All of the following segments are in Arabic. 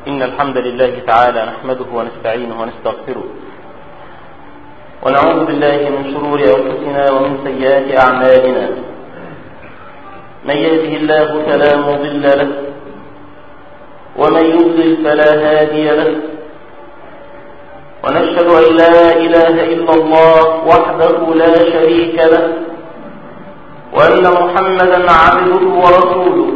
إن الحمد لله تعالى نحمده ونستعينه ونستغفره ونعوذ بالله من شرور أنفسنا ومن سيئات أعمالنا. من يهده الله فلا مضل له ومن يضلل فلا هادي له، ونشهد أن لا إله إلا الله وحده لا شريك له، وأن محمدا عبده ورسوله.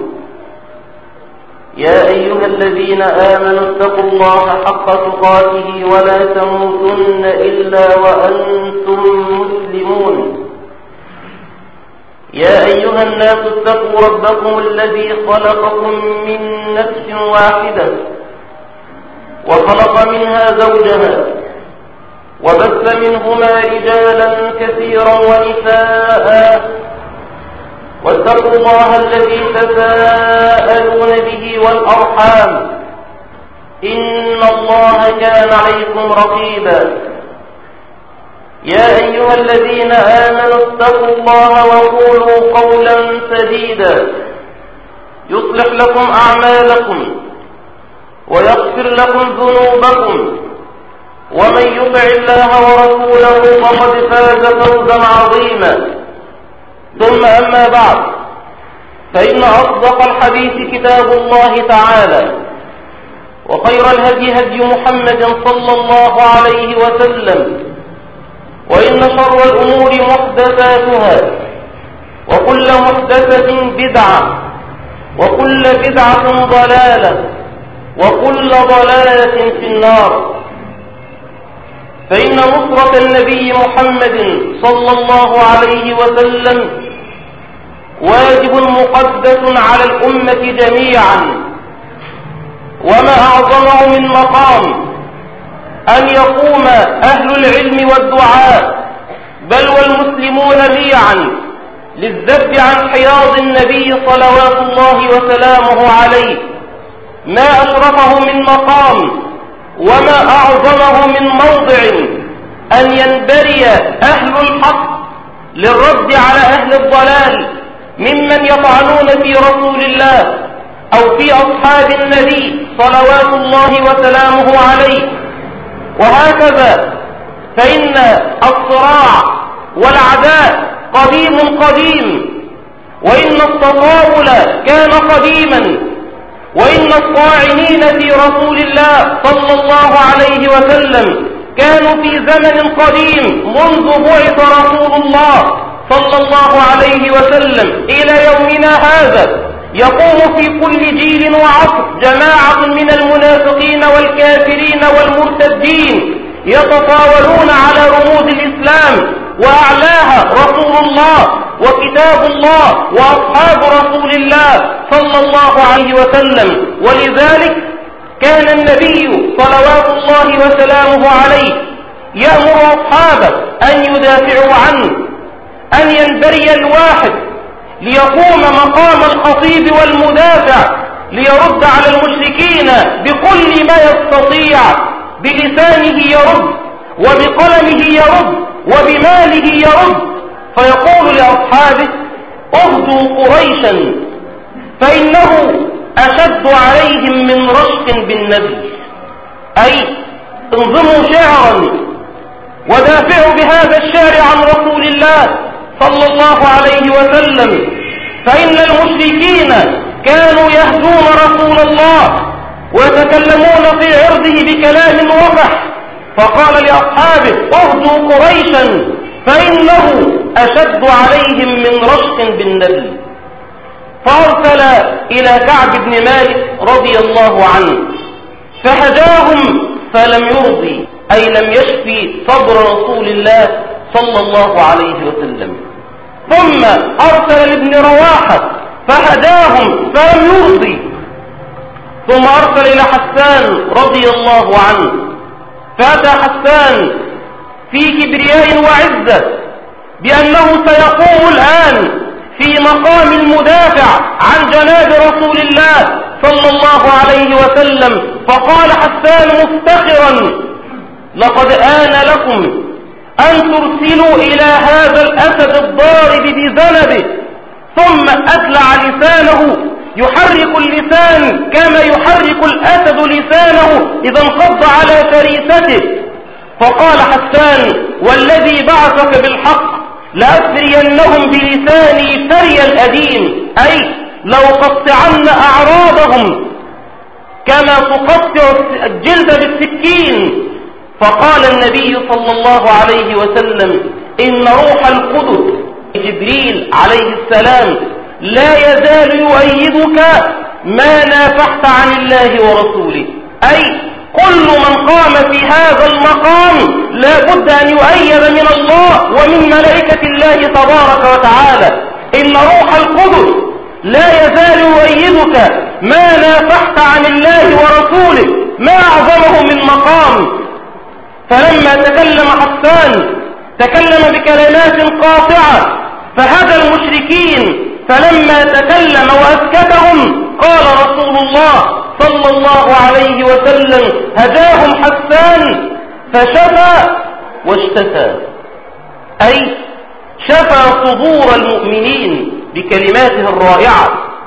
يا أيها الذين آمنوا اتقوا الله حق تقاته ولا تموتن إلا وأنتم مسلمون. يا أيها الناس اتقوا ربكم الذي خلقكم من نفس واحدة وخلق منها زوجها وبث منهما رجالا كثيرا ونساء، واتقوا الله الذي تساءلون به والأرحام إن الله كان عليكم رقيبا. يا أيها الذين آمنوا اتقوا الله وقولوا قولا سديدا يصلح لكم أعمالكم ويغفر لكم ذنوبكم، ومن يطع الله ورسوله فقد فاز فوزا عظيما. ثم أما بعد، فإن أصدق الحديث كتاب الله تعالى، وخير الهدي هدي محمد صلى الله عليه وسلم، وإن شر الأمور محدثاتها، وكل محدثة بدعة، وكل بدعة ضلالة، وكل ضلالة في النار. فإن نصرة النبي محمد صلى الله عليه وسلم واجب مقدس على الأمة جميعا، وما أعظمه من مقام أن يقوم أهل العلم والدعاء بل والمسلمون جميعا للذب عن حياض النبي صلوات الله وسلامه عليه. ما أشرفه من مقام وما أعظمه من موضع أن ينبري أهل الحق للرد على أهل الضلال ممن يطعنون في رسول الله أو في أصحاب النبي صلوات الله وسلامه عليه. وهكذا فإن الصراع والعداء قديم، وإن التطاول كان قديما، وإن الطاعنين في رسول الله صلى الله عليه وسلم كانوا في زمن قديم منذ بعث رسول الله صلى الله عليه وسلم إلى يومنا هذا. يقوم في كل جيل وعصر جماعة من المنافقين والكافرين والمرتدين يتطاولون على رموز الإسلام، وأعلاها رسول الله وكتاب الله وأصحاب رسول الله صلى الله عليه وسلم. ولذلك كان النبي صلوات الله وسلامه عليه يأمر أصحابه أن يدافعوا عنه، أن ينبري الواحد ليقوم مقام الخطيب والمدافع ليرد على المشركين بكل ما يستطيع، بلسانه يرد، وبقلمه يرد، وبماله يرد. فيقول لأصحابه: اغزوا قريشا فإنه أشد عليهم من رشق بالنبي، أي انظموا شعرا ودافعوا بهذا الشعر عن رسول الله صلى الله عليه وسلم، فإن المشركين كانوا يهزون رسول الله ويتكلمون في عرضه بكلام وفح. فقال لأصحابه: اغزوا قريشا فإنه أشد عليهم من رشق بالنبي. فأرسل إلى كعب بن مالك رضي الله عنه فهجاهم فلم يرضي، أي لم يشفي صدر رسول الله صلى الله عليه وسلم. ثم أرسل لابن رواحة فهداهم فلم يرضي. ثم أرسل إلى حسان رضي الله عنه، فأتى حسان في كبرياء وعزة بأنه سيقوم الآن في مقام المدافع عن جناب رسول الله صلى الله عليه وسلم. فقال حسان مفتخرا: لقد آن لكم أن ترسلوا إلى هذا الأسد الضارب بذنبه. ثم أدلع لسانه يحرك اللسان كما يحرك الأسد لسانه إذا انقض على فريسته، فقال حسان: والذي بعثك بالحق لأسرينهم بلساني فري الأديم، أي لأقطعن أعراضهم كما تقطع الجلد بالسكين. فقال النبي صلى الله عليه وسلم: إن روح القدس جبريل عليه السلام لا يزال يؤيدك ما نافحت عن الله ورسوله، أي كل من قام في هذا المقام لا بد أن يؤيد من الله ومن ملائكة الله تبارك وتعالى. إن روح القدس لا يزال يؤيدك ما نافحت عن الله ورسوله، ما أعظمه من مقام. فلما تكلم حسان تكلم بكلمات قاطعة فهدى المشركين، فلما تكلم وأسكتهم قال رسول الله صلى الله عليه وسلم: هداهم حسان فشفى واشتفى، أي شفى صدور المؤمنين بكلماته الرائعة،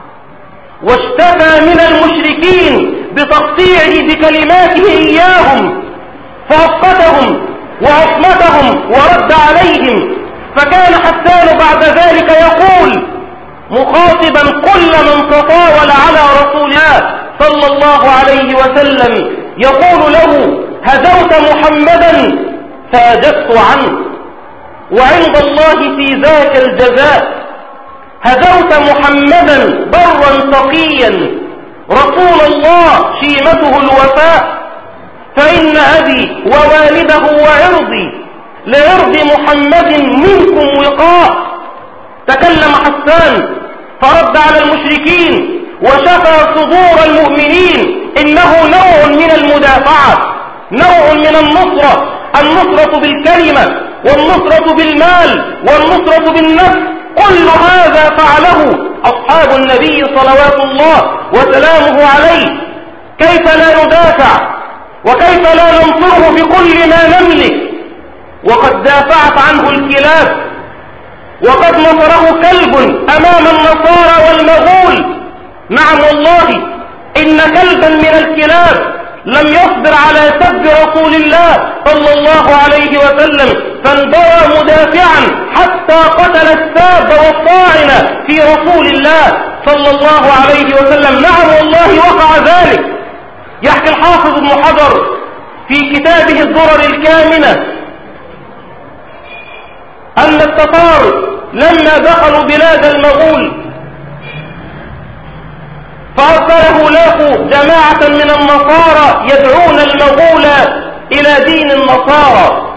واشتفى من المشركين بتقطيعه بكلماته إياهم، فأسقطهم وعصمتهم ورد عليهم. فكان حسان بعد ذلك يقول مخاطبا كل من تطاول على رسول الله صلى الله عليه وسلم، يقول له: هدوت محمدا فأجبت عنه، وعند الله في ذاك الجزاء. هدوت محمدا برا تقيا رسول الله شيمته الوفاء، فإن أبي ووالده وعرضي لعرض محمد منكم وقاء. تكلم حسان فرد على المشركين وشفى صدور المؤمنين. إنه نوع من المدافعة، نوع من النصرة، النصرة بالكلمة والنصرة بالمال والنصرة بالنفس. كل هذا فعله أصحاب النبي صلوات الله وسلامه عليه. كيف لا ندافع وكيف لا ننصره بكل ما نملك؟ وقد دافعت عنه الكلاب، وقد نصره كلب أمام النصارى والمغول. نعم والله، إن كلبا من الكلاب لم يصبر على سب رسول الله صلى الله عليه وسلم، فانبرى مدافعا حتى قتل الساب والطاعن في رسول الله صلى الله عليه وسلم. نعم والله وقع ذلك. يحكي الحافظ ابن حجر في كتابه الدرر الكامنة أن التتار لما دخلوا بلاد المغول فأرسله له جماعة من النصارى يدعون المغول إلى دين النصارى.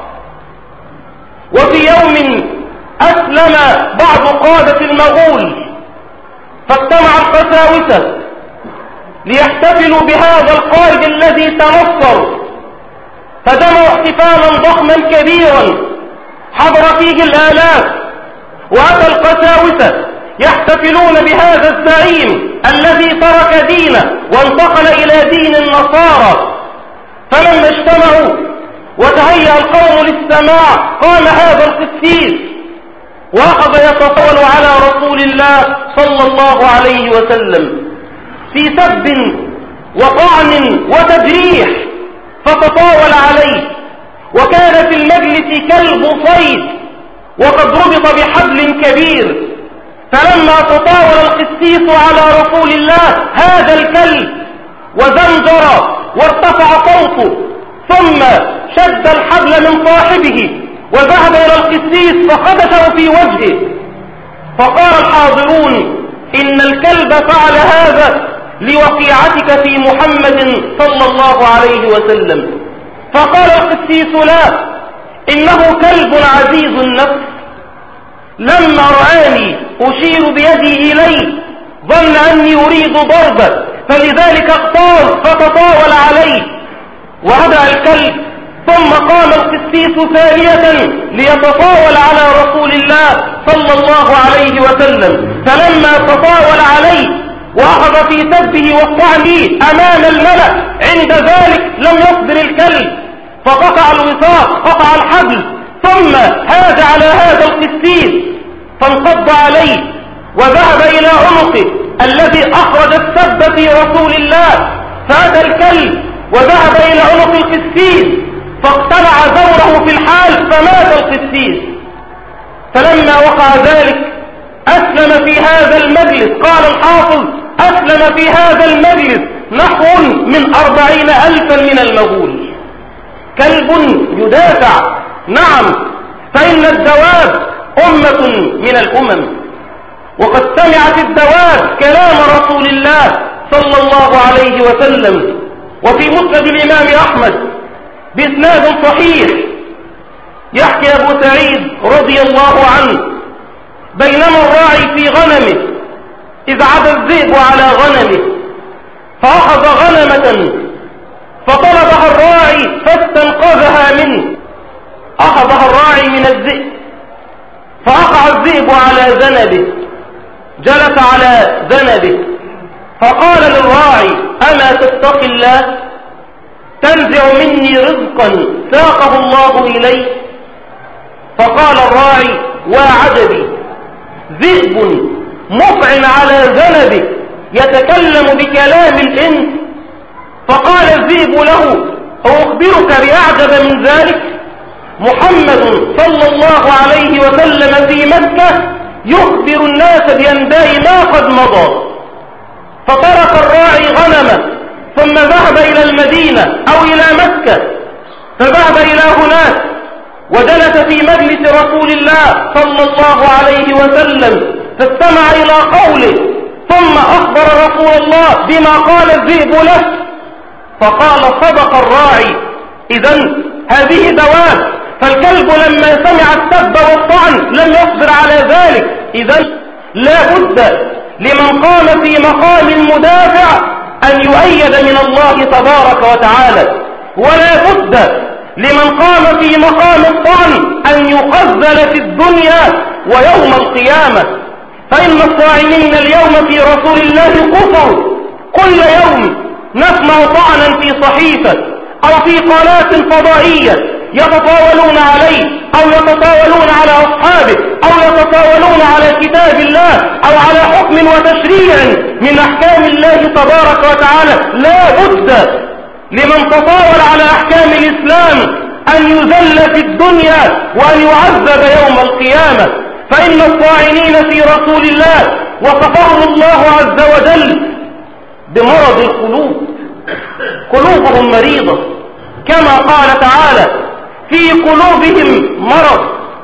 وفي يوم أسلم بعض قادة المغول، فاجتمع القساوسة ليحتفلوا بهذا القائد الذي تنصر، فدموا احتفالا ضخما كبيرا حضر فيه الآلاف، وأتى القساوسة يحتفلون بهذا الزعيم الذي ترك دينه وانتقل إلى دين النصارى. فلما اجتمعوا وتهيأ القوم للسماع قام هذا القسيس وأخذ يتطاول على رسول الله صلى الله عليه وسلم في سب وطعن وتجريح، فتطاول عليه. وكان في المجلس كلب صيد وقد ربط بحبل كبير، فلما تطاول القسيس على رسول الله هذا الكلب وزنجر وارتفع صوته، ثم شد الحبل من صاحبه وذهب إلى القسيس فخدشه في وجهه. فقال الحاضرون: إن الكلب فعل هذا لوقيعتك في محمد صلى الله عليه وسلم. فقال القسيس: لا، إنه كلب عزيز النفس، لما رآني أشير بيدي إليه ظن أني أريد ضربه، فلذلك اقتاز فتطاول عليه وهدأ الكلب. ثم قام القسيس ثانية ليتطاول على رسول الله صلى الله عليه وسلم، فلما تطاول عليه وأخذ في سبه والطعن أمام الملأ، عند ذلك لم يصبر الكلب فقطع الوثاق، قطع الحبل، ثم هاج على هذا القسيس فانقض عليه وذهب إلى عنقه الذي أخرج السب في رسول الله. فأتى الكلب وذهب إلى عنق القسيس فاقتلع زوره في الحال فمات القسيس. فلما وقع ذلك أسلم في هذا المجلس، قال الحافظ: أسلم في هذا المجلس نحو من 40,000 من المغول. كلب يدافع، نعم، فإن الدواب أمة من الأمم، وقد سمعت الدواب كلام رسول الله صلى الله عليه وسلم. وفي مسند الإمام أحمد بإسناد صحيح يحكي أبو سعيد رضي الله عنه: بينما الراعي في غنمه إذ عدا الذئب على غنمه فأخذ غنمة فطلبها الراعي فاستنقذها منه. أخذها الراعي من الذئب فوقع الذئب على ذنبه، جلس على ذنبه فقال للراعي: أما تتقي الله؟ تنزع مني رزقا ساقه الله إلي. فقال الراعي: وعجبي، ذئب مفع على ذنبه يتكلم بكلام الإنس. فقال الذئب له: أخبرك بأعجب من ذلك؟ محمد صلى الله عليه وسلم في مكة يخبر الناس بأنباء ما قد مضى. فترك الراعي غنمه ثم ذهب إلى المدينة أو إلى مكة، فذهب إلى هناك وجلس في مجلس رسول الله صلى الله عليه وسلم فاستمع إلى قوله، ثم أخبر رسول الله بما قال الذئب له. فقال: صدق الراعي، إذن هذه دواب. فالكلب لما سمع السب والطعن لم يصبر على ذلك. إذن لا بد لمن قام في مقام المدافع أن يؤيد من الله تبارك وتعالى، ولا بد لمن قام في مقام الطعن أن يخذل في الدنيا ويوم القيامة. فإن الطاعنين اليوم في رسول الله كفر. كل يوم نسمع طعنا في صحيفة أو في قناة فضائية يتطاولون عليه أو يتطاولون على أصحابه أو يتطاولون على كتاب الله أو على حكم وتشريع من أحكام الله تبارك وتعالى. لا بد لمن تطاول على أحكام الإسلام أن يذل في الدنيا وأن يعذب يوم القيامة. فإن الطاعنين في رسول الله وصفهم الله عز وجل بمرض القلوب، قلوبهم مريضة كما قال تعالى: في قلوبهم مرض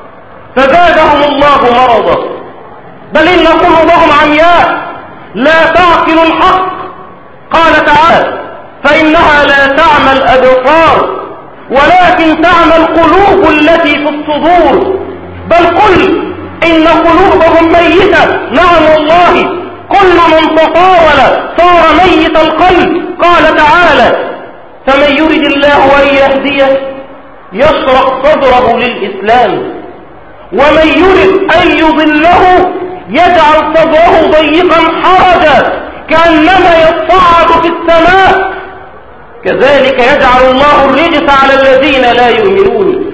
فزادهم الله مرضا، بل إن قلوبهم عمياء لا تعقل الحق. قال تعالى: فإنها لا تعمى الأبصار ولكن تعمى القلوب التي في الصدور. بل قل إن قلوبهم ميتة. نعم والله، كل من تطاول صار ميت القلب. قال تعالى: فمن يرد الله أن يهديه يشرح صدره للإسلام ومن يرد أن يضله يجعل صدره ضيقا حرجا كأنما يصعد في السماء كذلك يجعل الله الرجس على الذين لا يؤمنون.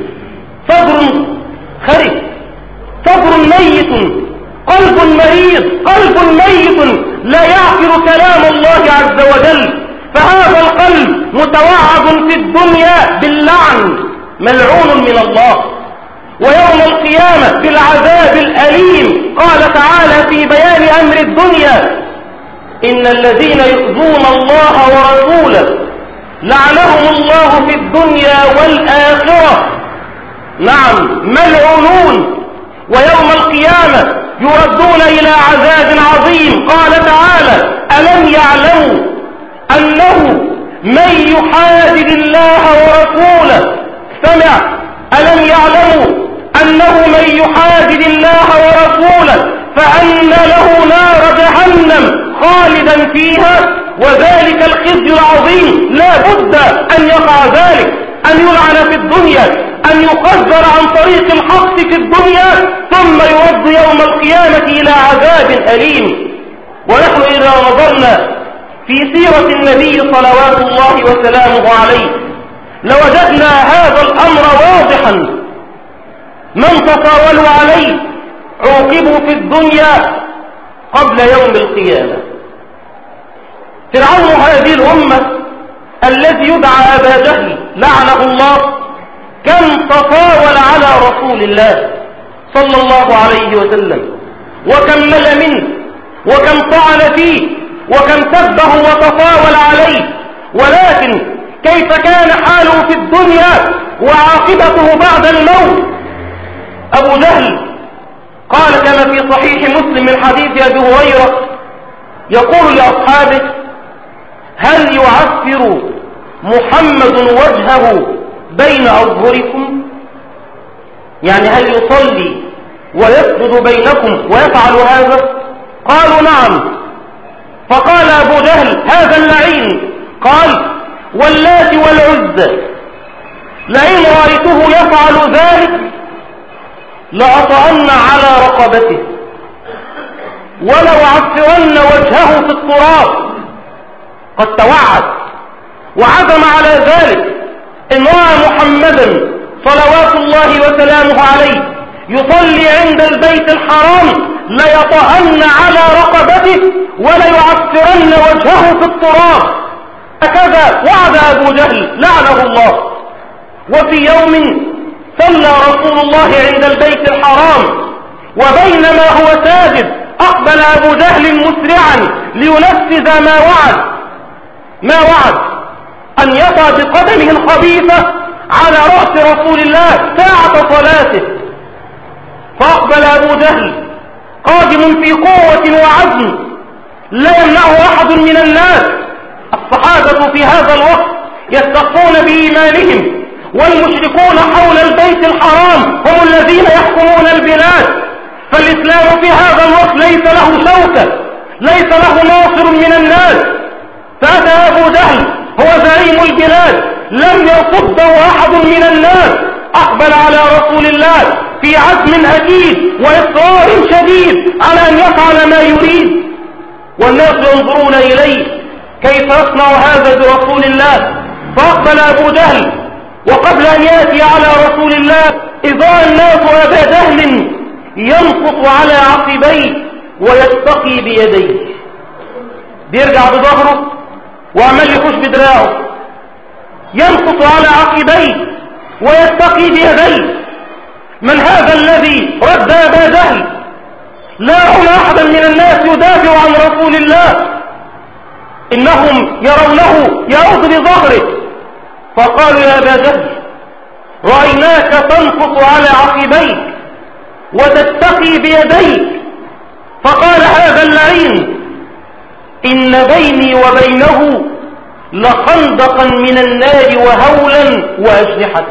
صدر خرب، صدر ميت، قلب مريض، قلب ميت لا يعقل كلام الله عز وجل. فهذا القلب متوعد في الدنيا باللعن، ملعون من الله، ويوم القيامة بالعذاب الأليم. قال تعالى في بيان أمر الدنيا: إن الذين يؤذون الله ورسوله لعنهم الله في الدنيا والآخرة، نعم، ملعونون، ويوم القيامة يردون إلى عذاب عظيم. قال تعالى: ألم يعلموا أنه من يحادد الله ورسوله، سمع، ألم يعلموا أنه من يحادد الله ورسوله فأن له نار جهنم خالدا فيها وذلك الخزي العظيم. لا بد أن يقع ذلك، أن يلعن في الدنيا، أن يخزر عن طريق الحق في الدنيا، ثم يرد يوم القيامة إلى عذاب أليم. ونحن إذا نظرنا في سيرة النبي صلوات الله وسلامه عليه لوجدنا هذا الأمر واضحا. من تطاولوا عليه عوقبوا في الدنيا قبل يوم القيامة. فرعون هذه الأمة الذي يدعى أبا جهل لعنه الله كم تطاول على رسول الله صلى الله عليه وسلم، وكم مل منه، وكم طعن فيه، وكم سبه وتطاول عليه، ولكن كيف كان حاله في الدنيا وعاقبته بعد الموت؟ أبو جهل قال كما في صحيح مسلم من حديث أبي هريرة يقول لأصحابه: هل يعفر محمد وجهه بين أظهركم؟ يعني هل يصلي ويسجد بينكم ويفعل هذا؟ قالوا نعم. فقال أبو جهل هذا اللعين قال: واللات والعزى لئن رأيته يفعل ذلك لأطأن على رقبته ولو عفرن وجهه في التراب. قد توعد وعزم على ذلك إن رأى محمدا صلوات الله وسلامه عليه يصلي عند البيت الحرام ليطأن على رقبته وليعفرن وجهه في التراب. هكذا وعد أبو جهل لعنه الله. وفي يوم صلى رسول الله عند البيت الحرام، وبينما هو ساجد أقبل أبو جهل مسرعا لينفذ ما وعد أن يطأ بقدمه الخبيثة على رأس رسول الله ساعة صلاته. فأقبل أبو جهل قادم في قوة وعزم لا يمنعه أحد من الناس. الصحابة في هذا الوقت يستخفون بإيمانهم، والمشركون حول البيت الحرام هم الذين يحكمون البلاد، فالإسلام في هذا الوقت ليس له شوكة، ليس له ناصر من الناس. فأتى أبو جهل هو زعيم البلاد لم يصده أحد من الناس، أقبل على رسول الله في عزم أكيد وإصرار شديد على أن يفعل ما يريد، والناس ينظرون إليه كيف يصنع هذا برسول الله. فأقبل أبو جهل، وقبل أن يأتي على رسول الله إذا الناس أبا جهل ينقص على عقبيه ويتقي بيديه، بيرجع بظهره وعمل يخش بدراعه، ينقص على عقبيه ويتقي بيديه. من هذا الذي رد أبا جهل؟ لا أرى أحدا من الناس يدافع عن رسول الله، إنهم يرونه يعود بظهره. فقالوا يا أبا جهل رأيناك تنقص على عقبيك وتتقي بيديك. فقال هذا اللعين: إن بيني وبينه لخندقا من النار وهولا وأجنحة.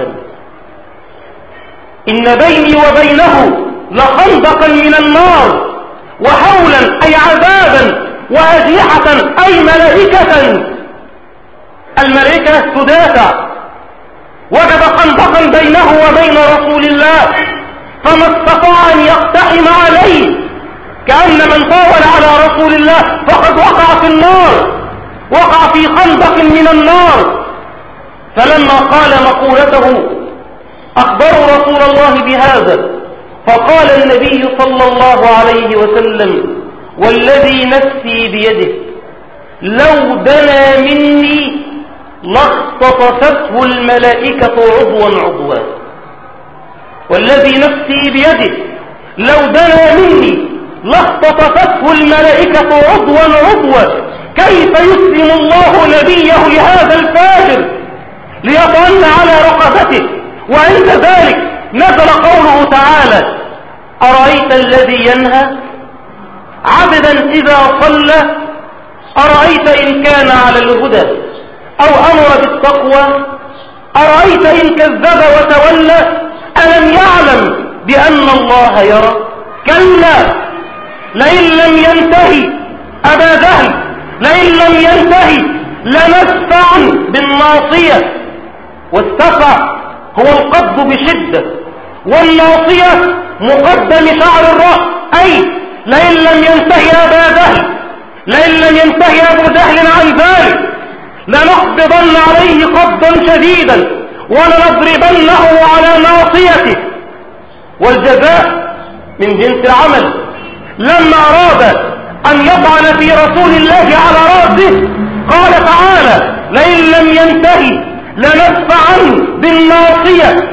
إن بيني وبينه لخندقا من النار وهولا أي عذابا وأجنحة أي ملائكة. الملائكة تدافع. وجد خندقا بينه وبين رسول الله فما استطاع أن يقتحم عليه، كأن من طاول على رسول الله فقد وقع في النار، وقع في خندق من النار. فلما قال مقولته أخبروا رسول الله بهذا، فقال النبي صلى الله عليه وسلم: والذي نفسي بيده لو دنا مني لاختطفته الملائكة عضوا عضوا. والذي نفسي بيده لو دنا مني لاختطفته الملائكة عضوا عضوا. كيف يسلم الله نبيه لهذا الفاجر ليطعن على رقبته؟ وعند ذلك نزل قوله تعالى: أرأيت الذي ينهى عبدا إذا صلى أرأيت إن كان على الهدى أو أمر بالتقوى أرأيت إن كذب وتولى ألم يعلم بأن الله يرى. كلا لئن لم ينتهي أبا جهل، لئن لم ينتهي لنسفعا بالناصية. والسفع هو القبض بشدة، والناصية مقدم شعر الرأس. أي لئن لم ينتهي أبا جهل، لئن لم ينتهي أبو جهل عن ذلك لنقبضن عليه قبضا شديدا ولنضربنه على ناصيته. والجزاء من جنس العمل. لما أراد أن يطعن في رسول الله على رأسه قال تعالى لئن لم ينتهي لنسفعا بالناصية،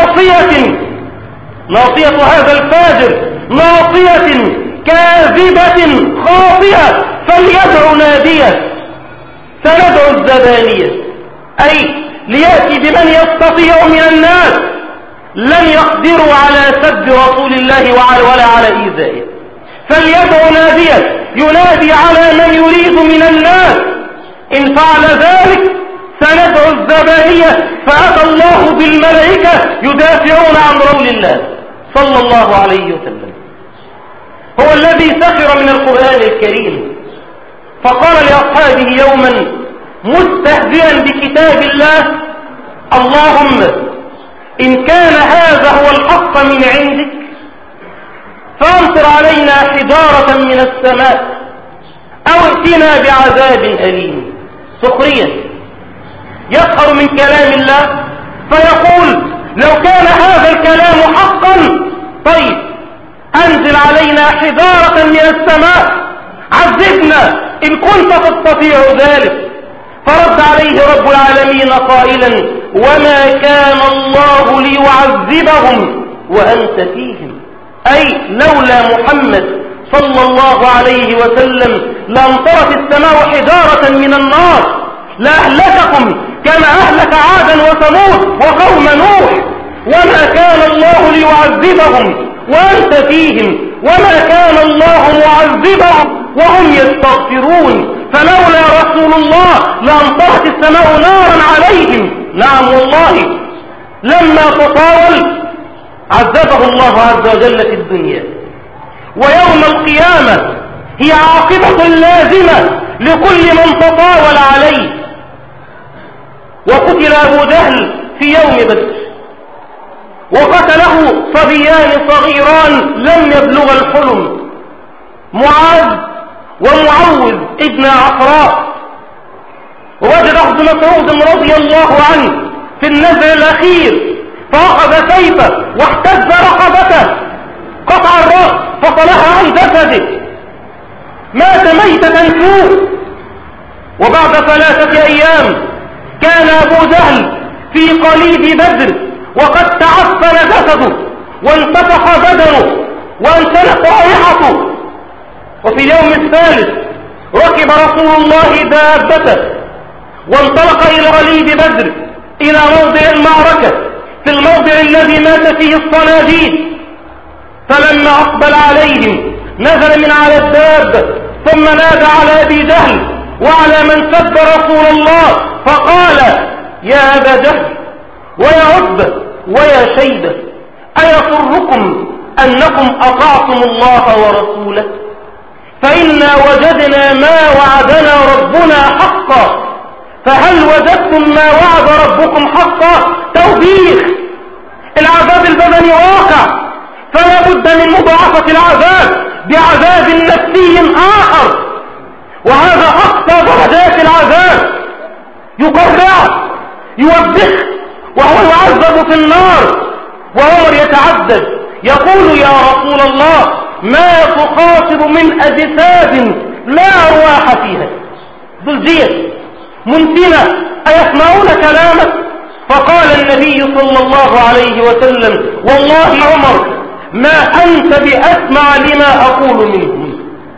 ناصية هذا الفاجر ناصية كاذبة خاطئة فليدع نادية. سندعو الزبانية، أي ليأتي بمن يستطيع من الناس لن يقدروا على سب رسول الله ولا على إيذائه، فليدع نادية ينادي على من يريد من الناس. إن فعل ذلك سندعو الزبانية، فأتى الله بالملائكة يدافعون عن رسول الله صلى الله عليه وسلم. هو الذي سخر من القرآن الكريم فقال لأصحابه يوما مستهزئا بكتاب الله: اللهم إن كان هذا هو الحق من عندك فأمطر علينا حجارة من السماء أو ائتنا بعذاب أليم. سخريا يسخر من كلام الله فيقول لو كان هذا الكلام حقا طيب أنزل علينا حجارة من السماء، عذبنا إن كنت تستطيع ذلك. فرد عليه رب العالمين قائلا: وما كان الله ليعذبهم وأنت فيهم، أي لولا محمد صلى الله عليه وسلم لأمطرت السماء حجارة من النار لأهلككم كما أهلك عادا وثمود وقوم نوح. وما كان الله ليعذبهم وأنت فيهم، وما كان الله معذبهم وهم يستغفرون، فلولا رسول الله لأمطرت السماء نارا عليهم. نعم والله لما تطاول عذبه الله عز وجل في الدنيا، ويوم القيامة هي عاقبة لازمة لكل من تطاول عليه. وقتل أبو جهل في يوم بدر، وقتله صبيان صغيران لم يبلغ الحلم، معاذ ومعوذ ابن عفراء. ووجد ابن مسعود رضي الله عنه في النزع الأخير فأخذ سيفه واحتز رقبته، قطع الرأس فصلها عن جسده، مات ميتة سوء. وبعد 3 أيام كان أبو جهل في قليب بدر وقد تعفن جسده وانتفخ بدنه وانسلت رائحته. وفي اليوم الثالث ركب رسول الله دابته وانطلق إلى قليب بدر إلى موضع المعركة في الموضع الذي مات فيه الصناديد. فلما أقبل عليهم نزل من على الدابة ثم نادى على أبي جهل وعلى من سب رسول الله فقال: يا أبا جهل ويا عتبة ويا شيبة، أيسركم أنكم أطعتم الله ورسوله؟ فإنا وجدنا ما وعدنا ربنا حقا، فهل وجدتم ما وعد ربكم حقا؟ توبيخ. العذاب البدني واقع، فلا بد من مضاعفة العذاب بعذاب نفسي آخر، وهذا أقصى درجات العذاب. يقرع يوبخ وهو يعذب في النار. وعمر يتعذب يقول: يا رسول الله ما تخاطب من أجساد لا أرواح فيها، ذلجية منتنة أيسمعون كلامك؟ فقال النبي صلى الله عليه وسلم: والله عمر ما أنت بأسمع لما أقول منهم.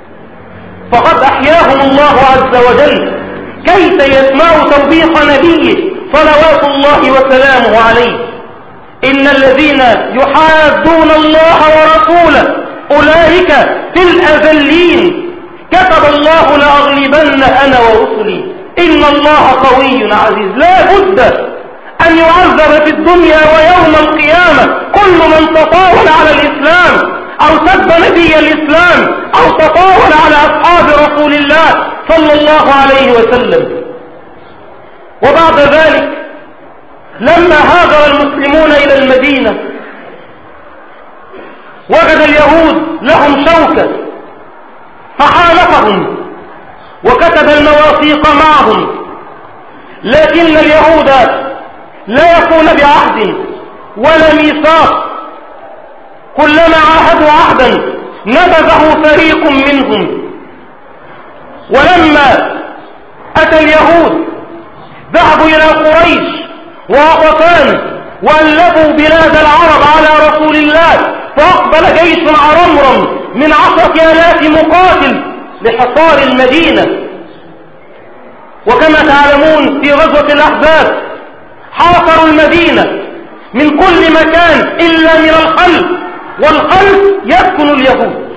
فقد أحياهم الله عز وجل كيف يسمع توبيخ نبيه صلوات الله وسلامه عليه. إن الذين يحادون الله ورسوله أولئك في الأذلين، كتب الله لأغلبن أنا ورسلي إن الله قوي عزيز. لا بد أن يعذب في الدنيا ويوم القيامة كل من تطاول على الإسلام أو سب نبي الإسلام أو تطاول على أصحاب رسول الله صلى الله عليه وسلم. وبعد ذلك لما هاجر المسلمون إلى المدينة وجد اليهود لهم شوكة فحالفهم وكتب المواثيق معهم، لكن اليهود لا يكون بعهد ولا ميثاق، كلما عاهدوا عهدا نبذه فريق منهم. ولما أتى اليهود ذهبوا إلى قريش وغطفان وألبوا بلاد العرب على رسول الله، فأقبل جيش عرمرم من 10,000 مقاتل لحصار المدينة. وكما تعلمون في غزوة الأحزاب حاصروا المدينة من كل مكان إلا من الخلف، والخلف يسكن اليهود،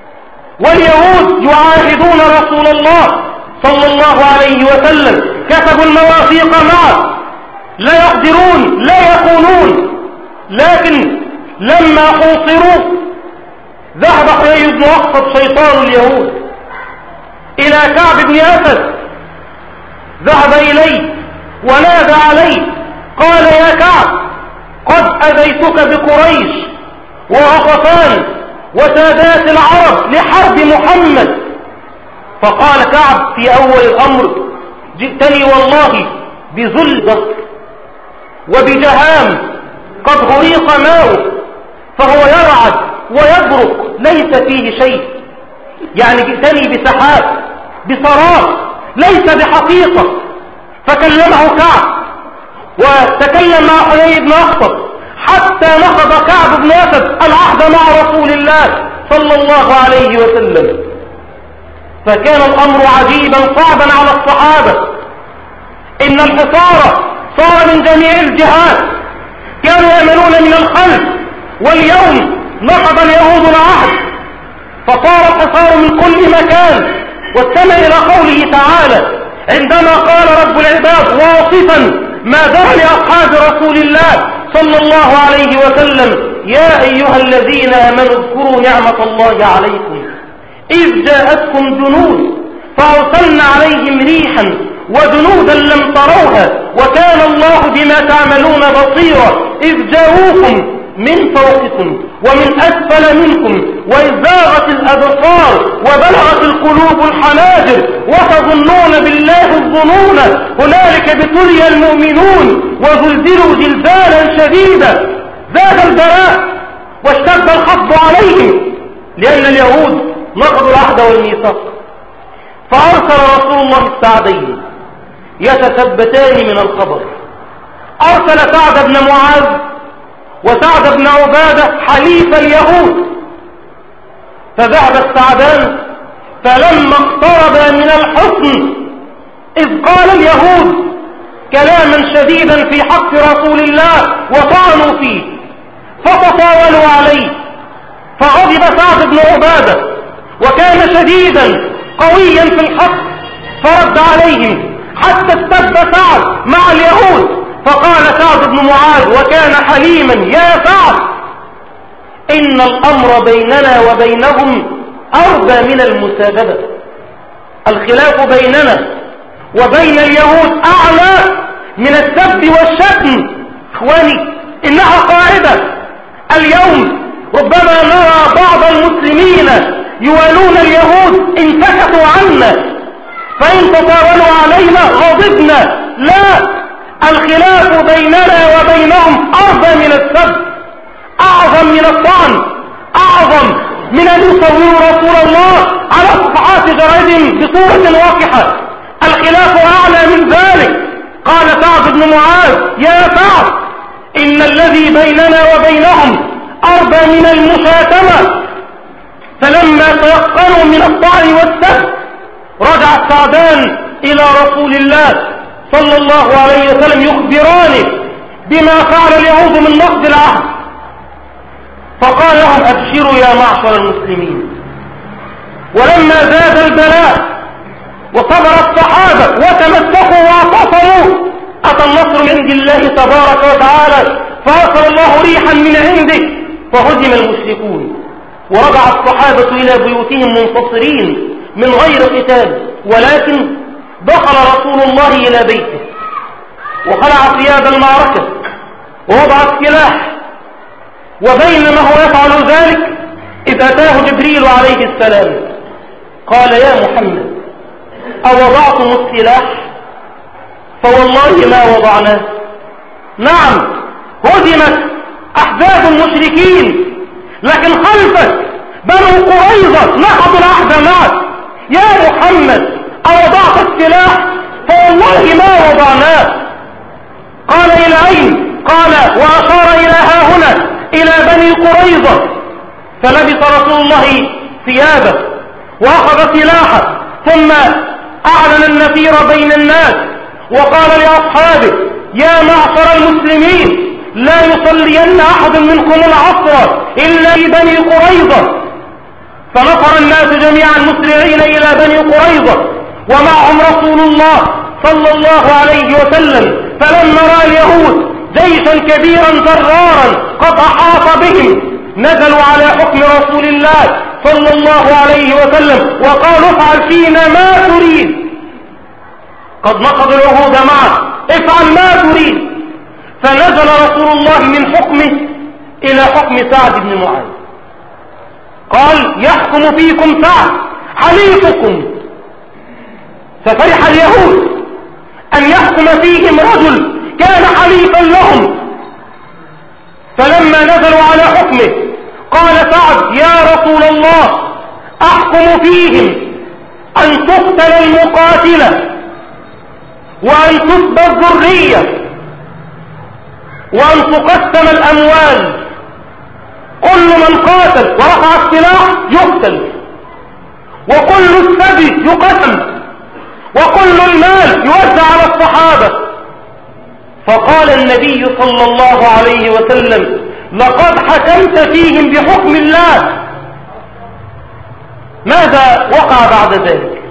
واليهود يعاهدون رسول الله صلى الله عليه وسلم، كتبوا المواثيق معه، لا يقدرون لا يخونون. لكن لما حوصروا ذهب حيي بن أخطب شيطان اليهود إلى كعب بن أسد، ذهب إليه ونادى عليه قال: يا كعب، قد أذيتك بقريش وغطفان وسادات العرب لحرب محمد. فقال كعب في أول الأمر: جئتني والله بذل ضغط وبجهام قد غريق ماؤه، فهو يرعد ويبرق ليس فيه شيء، يعني جئتني بسحاب بصراخ ليس بحقيقة. فكلمه كعب وتكلم مع حيي بن أخطب حتى نقض كعب بن أسد العهد مع رسول الله صلى الله عليه وسلم. فكان الأمر عجيبا صعبا على الصحابة، إن الحصار صار من جميع الجهات، كانوا يأمنون من الخلف، واليوم نقض اليهود العهد فصار الحصار من كل مكان. واستمع إلى قوله تعالى عندما قال رب العباد واصفا ما دار لأصحاب رسول الله صلى الله عليه وسلم: يا أيها الذين آمنوا اذكروا نعمة الله عليكم إذ جاءتكم جنود فأرسلنا عليهم ريحا وجنودا لم تروها وكان الله بما تعملون بصيرا إذ جاءوكم من فوقكم ومن أسفل منكم وإذ زاغت الأبصار وبلغت القلوب الحناجر وتظنون بالله الظنون هنالك ابتلي المؤمنون وزلزلوا زلزالا شديدا. زاد البلاء واشتد الخصب عليهم لأن اليهود نقضوا العهد والميثاق. فأرسل رسول الله السعدين يتثبتان من الخبر، أرسل سعد بن معاذ وسعد بن عبادة حليف اليهود، فذهب السعدان فلما اقترب من الحصن إذ قال اليهود كلاما شديدا في حق رسول الله وطعنوا فيه فتطاولوا عليه، فغضب سعد بن عبادة وكان شديدا قويا في الحق فرد عليهم حتى استب سعد مع اليهود. فقال سعد بن معاذ وكان حليما: يا سعد، إن الأمر بيننا وبينهم أربى من المسابدة، الخلاف بيننا وبين اليهود أعلى من السب والشتم. إخواني، إنها قاعدة اليوم، ربما نرى بعض المسلمين يوالون اليهود إن سكتوا عنا، فإن تطاولوا علينا غضبنا. لا، الخلاف بيننا وبينهم أربى من السب، أعظم من الطعن، أعظم من أن يصوروا رسول الله على صفحات جرائدهم بصورة واقحة. الخلاف أعلى من ذلك. قال سعد بن معاذ: يا سعد، إن الذي بيننا وبينهم أربى من المشاتمة. فلما تيقنوا من الطعن والسب رجع السعدان إلى رسول الله صلى الله عليه وسلم يخبرانه بما فعل اليهود من نقض العهد. فقال لهم: أبشروا يا معشر المسلمين. ولما زاد البلاء وصبر الصحابة وتمسكوا واعتصموا أتى النصر من عند الله تبارك وتعالى، فأرسل الله ريحا من عنده فهزم المشركون، ورجع الصحابة إلى بيوتهم منتصرين من غير قتال. ولكن دخل رسول الله إلى بيته وخلع ثياب المعركة ووضع السلاح، وبينما هو يفعل ذلك إذ أتاه جبريل عليه السلام قال: يا محمد، أوضعتم السلاح؟ فوالله ما وضعناه. نعم، هزمت أحزاب المشركين، لكن خلفك بنو قريظة نقضوا العهد معك. يا محمد، أوضعت السلاح؟ فوالله ما وضعناه. قال إلى أين؟ قال وأشار إلى ها هنا إلى بني قريظة. فلبس رسول الله ثيابه وأخذ سلاحه ثم أعلن النفير بين الناس وقال لأصحابه يا معشر المسلمين لا يصلين أحد منكم العصر إلا في بني قريظة. فنفر الناس جميعا مسرعين إلى بني قريظة ومعهم رسول الله صلى الله عليه وسلم. فلما رأى اليهود جيشا كبيرا ضرارا قد أحاط بهم نزلوا على حكم رسول الله صلى الله عليه وسلم وقالوا افعل فينا ما تريد. قد نقضوا العهود معه، افعل ما تريد. فنزل رسول الله من حكمه إلى حكم سعد بن معاذ. قال يحكم فيكم سعد حليفكم. ففرح اليهود أن يحكم فيهم رجل كان حليفا لهم. فلما نزلوا على حكمه قال سعد يا رسول الله أحكم فيهم أن تقتل المقاتلة وأن تسبى الذرية وأن تقسم الأموال. كل من قاتل ورفع السلاح يقتل، وكل السبي يقسم، وكل المال يوزع على الصحابة. فقال النبي صلى الله عليه وسلم لقد حكمت فيهم بحكم الله. ماذا وقع بعد ذلك؟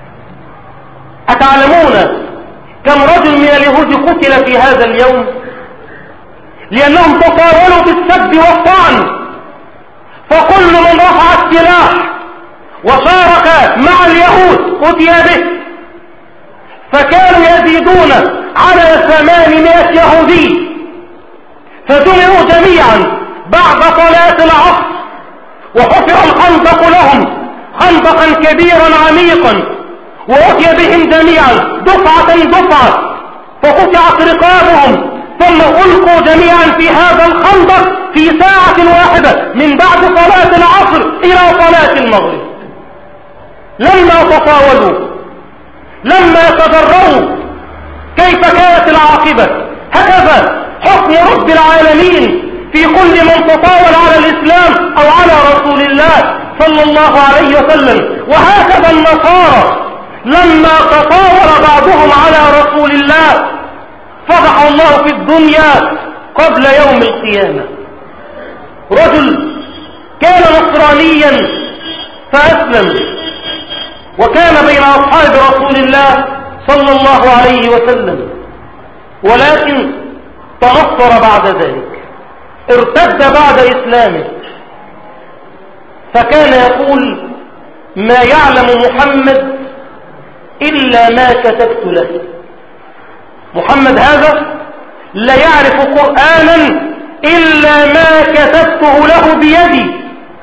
أتعلمون كم رجل من اليهود قتل في هذا اليوم لأنهم تطاولوا بالسب والطعن؟ فكل من رفع السلاح وشارك مع اليهود قتل به. فكانوا يزيدون على 800 يهودي، فجمعوا جميعا بعد صلاة العصر وحفر الخندق لهم خندقا كبيرا عميقا وأتي بهم جميعا دفعة فقطعت رقابهم ثم ألقوا جميعا في هذا الخندق في ساعة واحدة من بعد صلاة العصر إلى صلاة المغرب. لما تطاولوا، لما تضرروا، كيف كانت العاقبة؟ هكذا حكم رب العالمين في كل من تطاول على الإسلام أو على رسول الله صلى الله عليه وسلم. وهكذا النصارى لما تطاول بعضهم على رسول الله فضح الله في الدنيا قبل يوم القيامة. رجل كان نصرانيا فأسلم وكان بين أصحاب رسول الله صلى الله عليه وسلم، ولكن تنصر بعد ذلك، ارتد بعد إسلامه. فكان يقول ما يعلم محمد إلا ما كتبت له. محمد هذا لا يعرف قرآنا إلا ما كتبته له بيدي.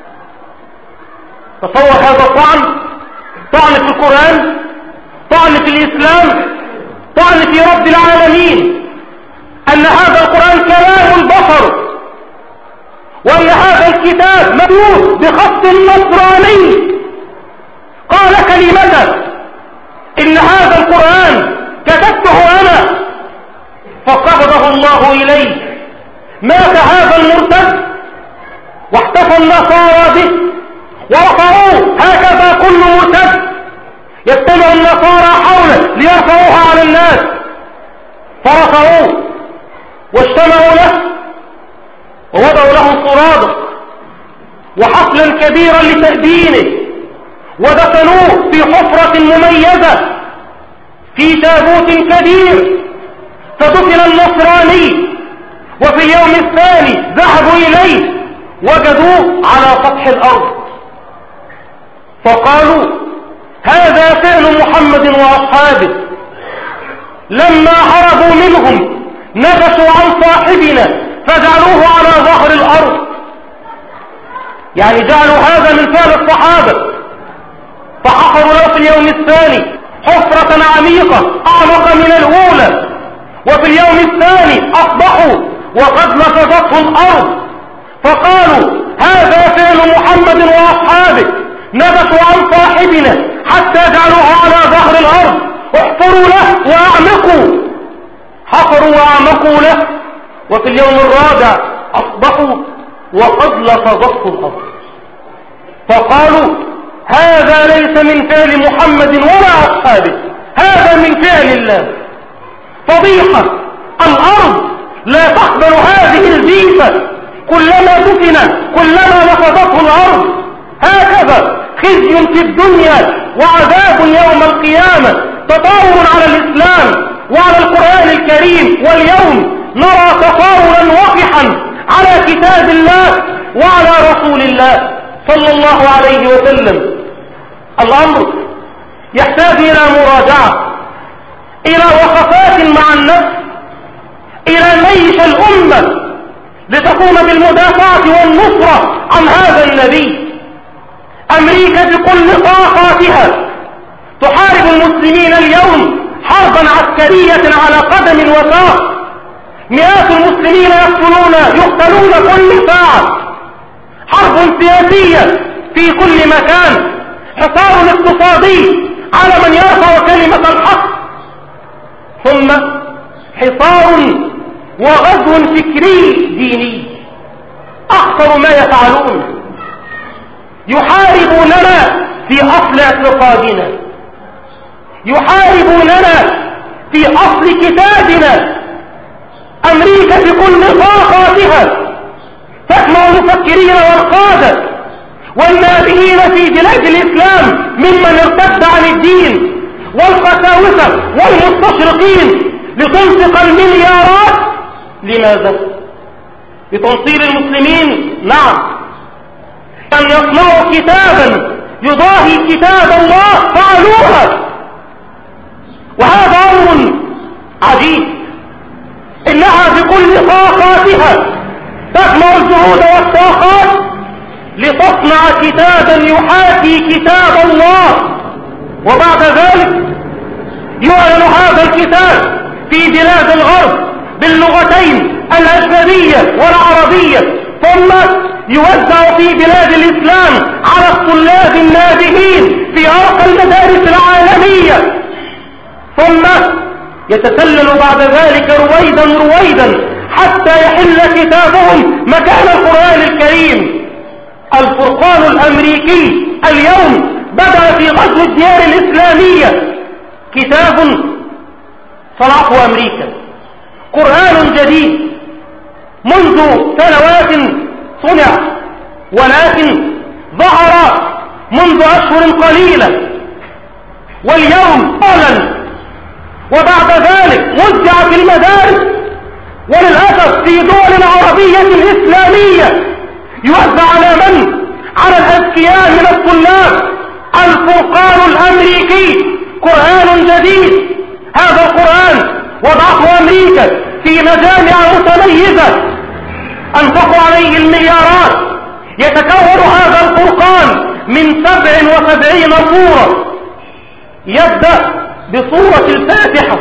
تصور هذا الطعن، طعن في القرآن، طعن في الإسلام، طعن في رب العالمين، أن هذا القرآن كلام البشر، وأن هذا الكتاب مكتوب بخط نصراني. قال كلمة إن هذا القرآن كتبته أنا، فقبضه الله إليه. مات هذا المرتد واحتفى النصارى به ورفعوه. هكذا كل مرتد يجتمع النصارى حوله ليرفعوها على الناس، فرفعوه واجتمعوا له ووضعوا له سرادق وحفلا كبيرا لتأدينه، ودفنوه في حفرة مميزة في تابوت كبير. فدفن النصراني، وفي اليوم الثاني ذهبوا إليه وجدوه على سطح الأرض، فقالوا هذا فعل محمد وأصحابه. لما هربوا منهم نبشوا عن صاحبنا فجعلوه على ظهر الأرض، يعني جعلوا هذا من فعل الصحابة. فحفروا له في اليوم الثاني حفرة عميقة أعمق من الأولى، وفي اليوم الثاني أصبحوا وقد نفذته الأرض. فقالوا هذا فعل محمد وأصحابه، نبشوا عن صاحبنا حتى جعلوه على ظهر الأرض احفروا له واعمقوا. حفروا واعمقوا له، وفي اليوم الرابع اصبحوا وقد لفظته الارض، فقالوا هذا ليس من فعل محمد ولا اصحابه، هذا من فعل الله. فضيحة. الارض لا تقبل هذه الجيفة، كلما دفن كلما لفظته الارض. هكذا خزي في الدنيا وعذاب يوم القيامة، تطاول على الإسلام وعلى القرآن الكريم. واليوم نرى تطاولا وقحا على كتاب الله وعلى رسول الله صلى الله عليه وسلم. الأمر يحتاج إلى مراجعة، إلى وقفات مع النفس، إلى نيش الأمة لتقوم بالمدافعة والنصرة عن هذا النبي. أمريكا بكل طاقاتها تحارب المسلمين اليوم حربا عسكرية على قدم وساق. مئات المسلمين يقتلون كل ساعة. حرب سياسية في كل مكان، حصار اقتصادي على من يرفع كلمة الحق، ثم حصار وغزو فكري ديني. أخطر ما يفعلون، يحاربوننا في أصل اعتقادنا، يحاربوننا في أصل كتابنا. أمريكا بكل طاقاتها تجمع المفكرين والقادة والنابهين في بلاد الإسلام ممن ارتد عن الدين والقساوسة والمستشرقين لتنفق المليارات. لماذا؟ لتنصير المسلمين. نعم، أن يصنعوا كتابا يضاهي كتاب الله فعلوها، وهذا أمر عجيب. إنها بكل طاقاتها تجمع الجهود والطاقات لتصنع كتابا يحاكي كتاب الله، وبعد ذلك يعلن هذا الكتاب في بلاد الغرب باللغتين الأجنبية والعربية، ثم يوزع في بلاد الإسلام على الطلاب النابهين في أرقى المدارس العالمية، ثم يتسلل بعد ذلك رويدا حتى يحل كتابهم مكان القرآن الكريم. الفرقان الأمريكي اليوم بدأ في غزو الديار الإسلامية. كتاب صنعته أمريكا، قرآن جديد منذ سنوات صنع، ولكن ظهر منذ أشهر قليلة، واليوم أعلن، وبعد ذلك وزع في المدارس، وللأسف في دول عربية إسلامية يوزع على من؟ على الأذكياء من الطلاب. الفرقان الأمريكي قرآن جديد. هذا القرآن وضعته أمريكا في مجامع متميزة أنفقوا عليه المليارات. يتكون هذا الفرقان من 77 سورة، يبدأ بسورة الفاتحة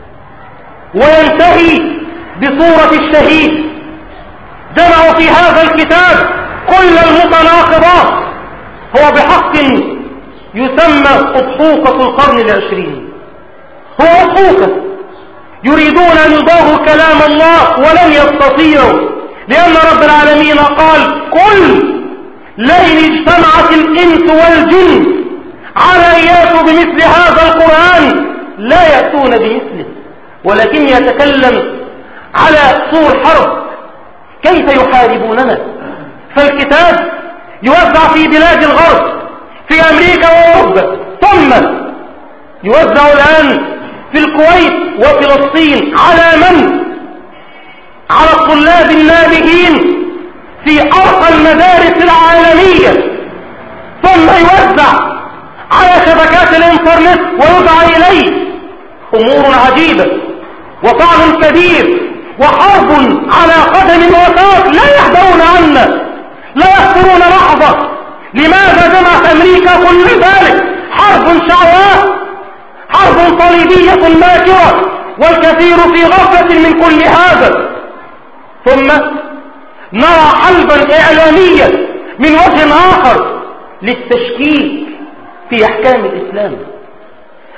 وينتهي بسورة الشهيد. جمعوا في هذا الكتاب كل المتناقضات. هو بحق يسمى أضحوكة القرن العشرين. هو أضحوكة، يريدون أن يضاهوا كلام الله ولن يستطيعوا، لأن رب العالمين قال قل لئن اجتمعت الإنس والجن على أن يأتوا بمثل هذا القرآن لا يأتون بمثله. ولكن يتكلم على سور حرب، كيف يحاربوننا؟ فالكتاب يوزع في بلاد الغرب، في أمريكا وأوروبا، ثم يوزع الآن في الكويت وفلسطين. على من؟ على الطلاب النابهين في أرقى المدارس العالمية، ثم يوزع على شبكات الانترنت ويدعى إليه. أمور عجيبة وطعن كبير وحرب على قدم وساق لا يهدون عنا، لا يذكرون لحظة. لماذا جمعت أمريكا كل ذلك؟ حرب شعواء، حرب صليبية ماكرة، والكثير في غفلة من كل هذا. ثم نرى حلبا إعلاميا من وجه آخر للتشكيك في أحكام الإسلام،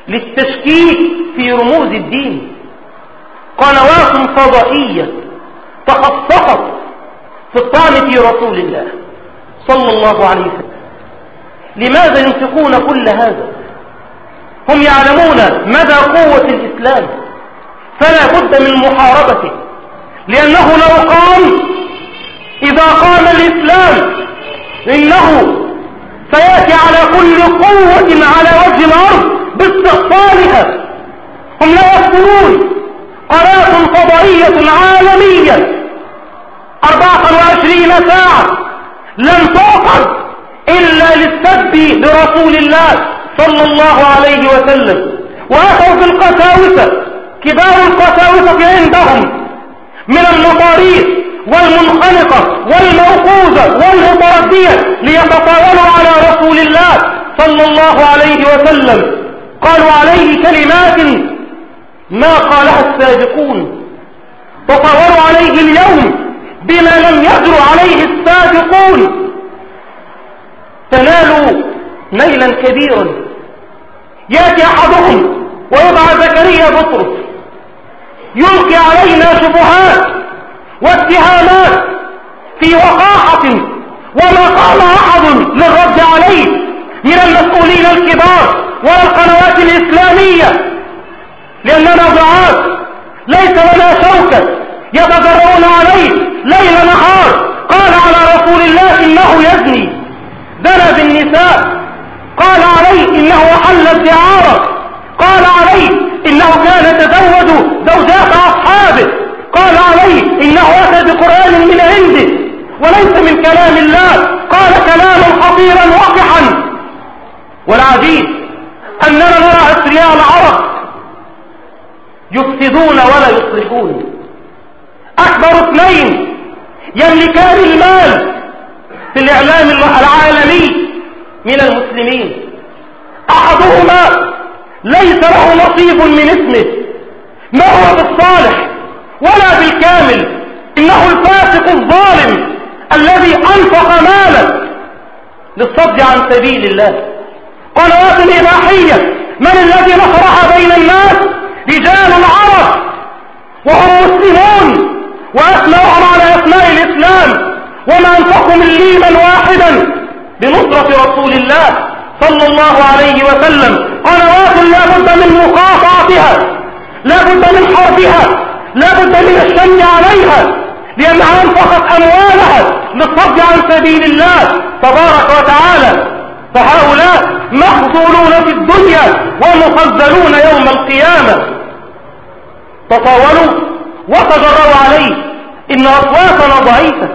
للتشكيك في رموز الدين، قنوات فضائية تخصصت في الطعن في رسول الله صلى الله عليه وسلم. لماذا ينفقون كل هذا؟ هم يعلمون مدى قوة الإسلام، فلا بد من محاربته، لأنه لو قام، إذا قام الإسلام إنه سيأتي على كل قوة على وجه الأرض باستئصالها. هم لا يذكرون قناة فضائية عالمية 24 ساعة لم تعقد إلا للسب لرسول الله صلى الله عليه وسلم. وأتوا بالقساوسة، كبار القساوسة عندهم من المطاريس والمنخنقة والموقوذة والمتردية ليتطاولوا على رسول الله صلى الله عليه وسلم. قالوا عليه كلمات ما قالها السابقون، تطاولوا عليه اليوم بما لم يجرؤ عليه السابقون. تنالوا نيلا كبيرا. يأتي أحدهم ويضع زكريا بطرس يلقي علينا شبهات واتهامات في وقاحة، وما قام أحد للرد عليه من المسؤولين الكبار ولا القنوات الإسلامية، لأننا ضعاف ليس لنا شوكة يتجرؤون عليه ليل نهار. قال على رسول الله إنه يزني، زنى بالنساء. قال عليه إنه حل الدعارة. قال عليه إنه كان يتزوج زوجات أصحابه. قال عليه إنه أتى بقرآن من عنده وليس من كلام الله. قال كلاما خطيرا وقحا. والعجيب أننا نرى أثرياء العرب يفسدون ولا يصلحون. أكبر اثنين يملكان المال في الإعلام العالمي من المسلمين، أحدهما ليس له نصيب من اسمه، ما هو بالصالح ولا بالكامل، إنه الفاسق الظالم الذي أنفق ماله للصد عن سبيل الله. قنوات إباحية، من الذي نصرها بين الناس؟ رجال العرب وهم مسلمون وأسماءهم على أسماء الإسلام، وما أنفقوا من ليما واحدا بنصرة رسول الله صلى الله عليه وسلم. قنوات لا بد من مقاطعتها، لا بد من حربها، لا بد من الشن عليها، لأنها أنفقت أموالها للصد عن سبيل الله تبارك وتعالى. فهؤلاء مخذولون في الدنيا ومخذلون يوم القيامة. تطاولوا وتجروا عليه إن أصواتنا ضعيفة،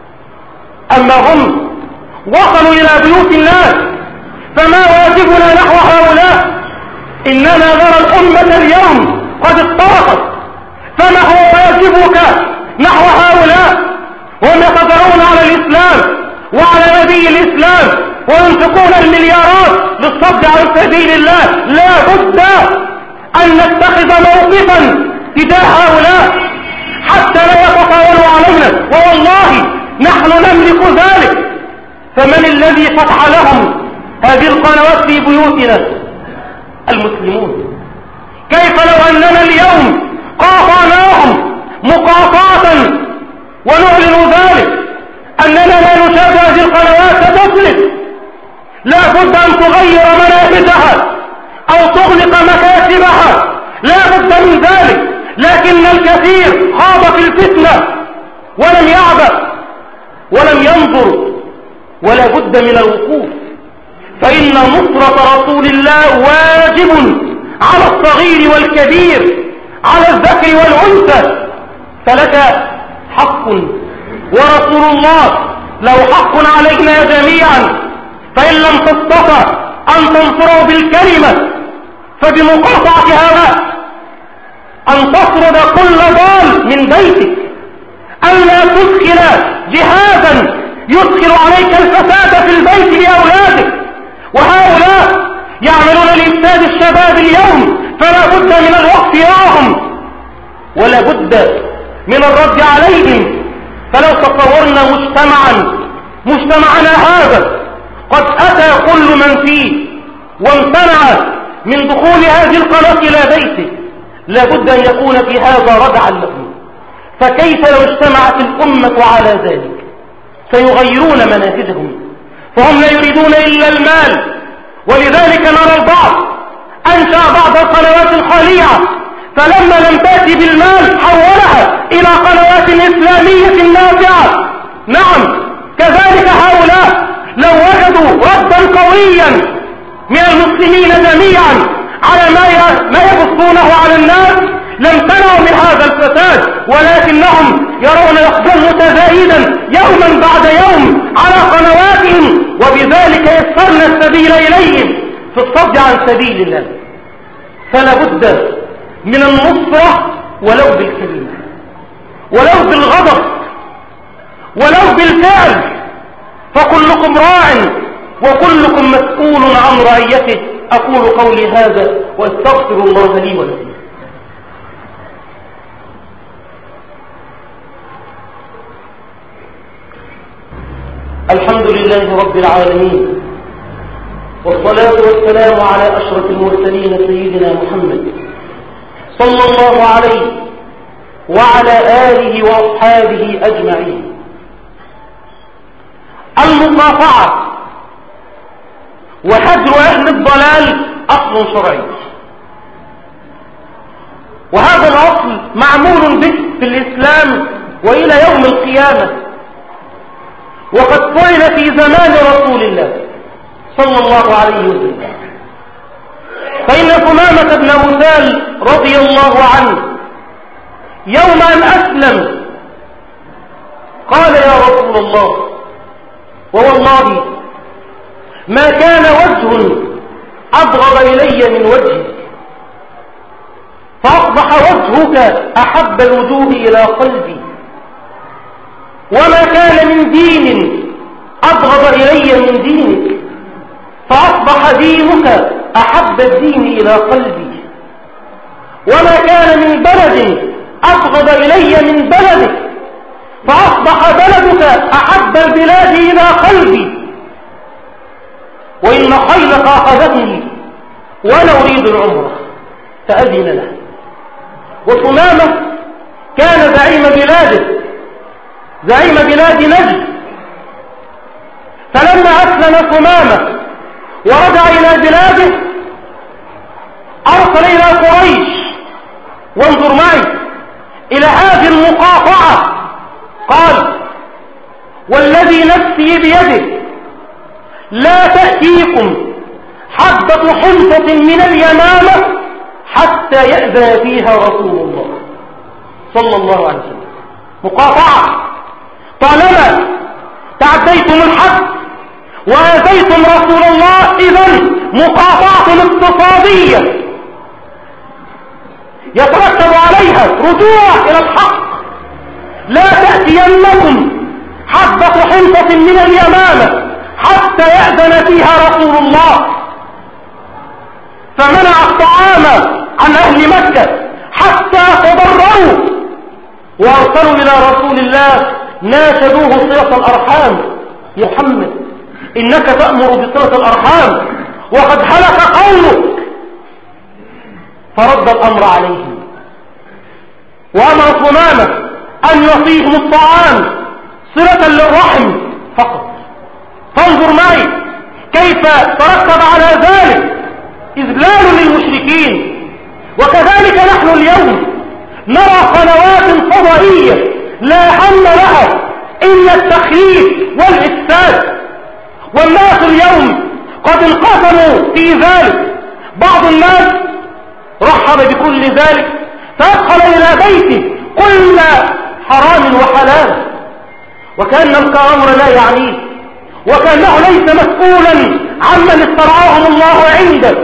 أما هم وصلوا إلى بيوت الناس. فما واجبنا نحو هؤلاء؟ إننا نرى الأمة اليوم قد افترقت، فما هو واجبك نحو هؤلاء وهم يتجرون على الإسلام وعلى نبي الإسلام وينفقون المليارات للصد عن سبيل الله؟ لا بد أن نتخذ موقفا تجاه هؤلاء حتى لا يتطاولوا علينا، والله نحن نملك ذلك. فمن الذي فتح لهم هذه القنوات في بيوتنا؟ المسلمون. كيف لو أننا اليوم قاطعناهم مقاطعة ونعلن ذلك أننا لا نشاهد هذه القنوات تفلت؟ لا بد أن تغير منافذها أو تغلق مكاتبها، لا بد من ذلك. لكن الكثير خاض في الفتنة ولم يعبأ ولم ينظر، ولا بد من الوقوف. فإن نصرة رسول الله واجب على الصغير والكبير، على الذكر والأنثى. فلك حق ورسول الله له حق علينا جميعا. فإن لم تستطع أن تنصره بالكلمة فبمقاطعة هؤلاء، أن تطرد كل ضال من بيتك، ألا تدخل جهازا يدخل عليك الفساد في البيت لأولادك. وهؤلاء يعملون لإفساد الشباب اليوم، فلا بد من الوقف معهم ولا بد من الرد عليهم. فلو تصورنا مجتمعنا هذا قد أتى كل من فيه وامتنع من دخول هذه القناة إلى بيته لابد أن يكون في هذا ردعا له. فكيف لو اجتمعت الأمة على ذلك؟ سيغيرون مناهجهم، فهم لا يريدون إلا المال. ولذلك نرى البعض أنشأ بعض القنوات الخليعة، فلما لم تأتي بالمال حولها إلى قنوات إسلامية نافعة. نعم، كذلك هؤلاء لو وجدوا ردا قويا من المسلمين جميعا على ما يبثونه على الناس لامتنعوا من هذا الفساد، ولكنهم يرون نقدا متزايدا يوما بعد يوم على قنواتهم، وبذلك يسرنا السبيل إليهم في الصد عن سبيل الله. فلا بد من النصرة ولو بالكلمة، ولو بالغضب، ولو بالفعل، فكلكم راع وكلكم مسؤول عن رعيته. أقول قولي هذا وأستغفر الله لي ولكم. الحمد لله رب العالمين، والصلاة والسلام على أشرف المرسلين سيدنا محمد صلى الله عليه وعلى آله وأصحابه أجمعين. المقاطعة وحجر أهل الضلال أصل شرعي، وهذا الأصل معمول به في الإسلام وإلى يوم القيامة، وقد فعل في زمان رسول الله صلى الله عليه وسلم. فإن ثمامة بن أسال رضي الله عنه يوم أن أسلم قال: يا رسول الله، ووالله ما كان وجه أبغض إلي من وجهك، فأصبح وجهك أحب الوجوه إلى قلبي، وما كان من دين أبغض إلي من دينك، فأصبح دينك أحب الدين إلى قلبي، وما كان من بلد أبغض إلي من بلدك، فأصبح بلدك أحب البلاد إلى قلبي. وإن خيلك أخذتني وأنا أريد العمرة فأذن له. وثمامة كان زعيم بلاده، زعيم بلاد نجد. فلما أسلم ثمامة ورجع إلى بلاده أرسل إلى قريش، وانظر معي إلى هذه المقاطعة، قال: والذي نفسي بيده لا تأتيكم حبة حنطة من اليمامة حتى يأذن فيها رسول الله صلى الله عليه وسلم. مقاطعة، طالما تعديتم الحد وآذيتم رسول الله إذن مقاطعة اقتصادية يترتب عليها رجوع إلى الحق. لا تأتينكم حبة حنطة من اليمامة حتى يأذن فيها رسول الله. فمنع الطعام عن أهل مكة حتى تضرروا، وارسلوا إلى رسول الله ناشدوه صلة الأرحام: يا محمد إنك تأمر بصلة الأرحام وقد هلك قومك. فرد الأمر عليهم وأمر ثمامة أن يعطيهم الطعام صلة للرحم فقط. فانظر معي كيف ترتب على ذلك إذلال للمشركين. وكذلك نحن اليوم نرى قنوات فضائية لا هم لها إلا التخريب والإفساد، والناس اليوم قد انقسموا في ذلك. بعض الناس رحب بكل ذلك فأدخل إلى بيته كل حرام وحلال، وكأن الأمر لا يعنيه، وكأنه ليس مسؤولا عمن استرعاهم الله عنده.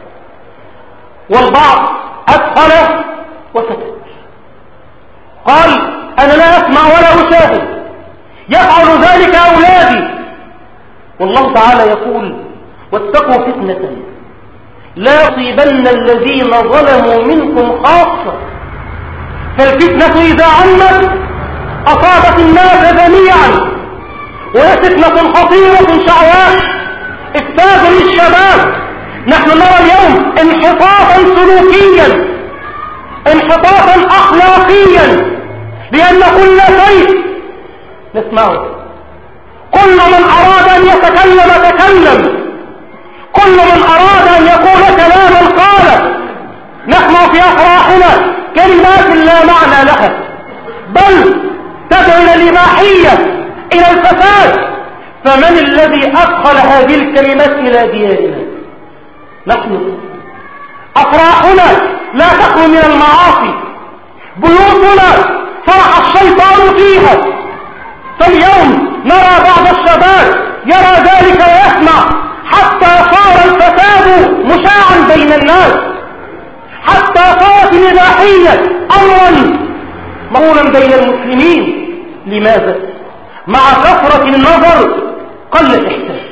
والبعض أدخل وسكت، قال: أنا لا أسمع ولا أشاهد، يفعل ذلك أولادي. والله تعالى يقول: واتقوا فتنة لا يصيبن الذين ظلموا منكم خاصة. فالفتنة إذا عمت أصابت الناس جميعا، وهي فتنة خطيرة شعواء، إفساد للشباب، نحن نرى اليوم انحطاطا سلوكيا، انحطاطا اخلاقيا، لان كل شيء نسمعه، كل من اراد ان يتكلم تكلم، كل من اراد ان يقول كلاما قال. نسمع في افراحنا كلمات لا معنى لها، بل تدعو الى الاباحيه، الى الفساد. فمن الذي ادخل هذه الكلمات الى ديارنا؟ نحن. افراحنا لا تخلو من المعاصي، بيوتنا فرح الشيطان فيها. فاليوم نرى بعض الشباب يرى ذلك ويسمع، حتى صار الفساد مشاعا بين الناس، حتى صارت الإباحية أمرا مقولا بين المسلمين. لماذا؟ مع كثرة النظر قل الإحساس.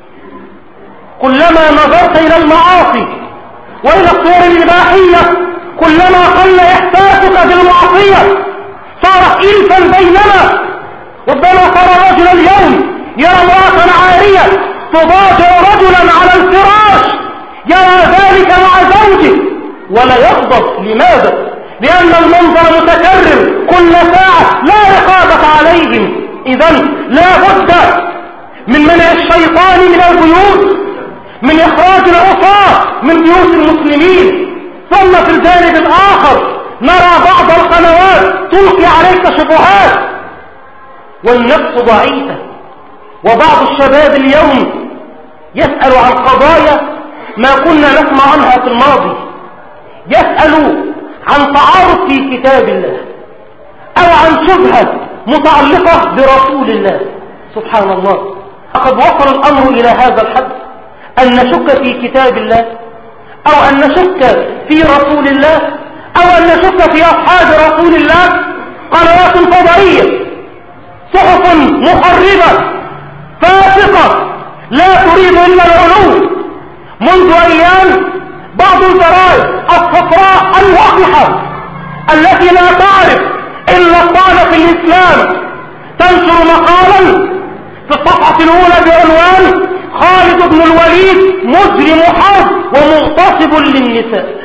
كلما نظرت إلى المعاصي وإلى الصور الإباحية كلما قل إحساسك بالمعصية، صارت إلفا بيننا. ربما صار رجل اليوم يرى امرأة عارية تضاجع رجلا على الفراش، يرى ذلك مع زوجه ولا يغضب. لماذا؟ لأن المنظر متكرر كل ساعة، لا رقابة عليهم. إذن لا بد من منع الشيطان من البيوت، من إخراج العصاة من بيوت المسلمين. ثم في الجانب الآخر نرى بعض القنوات تلقي عليك شبهات والنفس ضعيفة. وبعض الشباب اليوم يسأل عن قضايا ما كنا نسمع عنها في الماضي، يسأل عن تعارض في كتاب الله أو عن شبهة متعلقة برسول الله. سبحان الله، لقد وصل الأمر إلى هذا الحد أن نشك في كتاب الله، أو أن نشك في رسول الله، أو أن نشك في أصحاب رسول الله. قنوات فضائية، صحف مخربة فاسقة لا تريد إلا العلو. منذ أيام بعض الجرائد الصفراء الوقحة التي لا تعرف إلا الطعن في الإسلام تنشر مقالا في الصفحة الأولى بعنوان خالد بن الوليد مجرم حرب ومغتصب للنساء.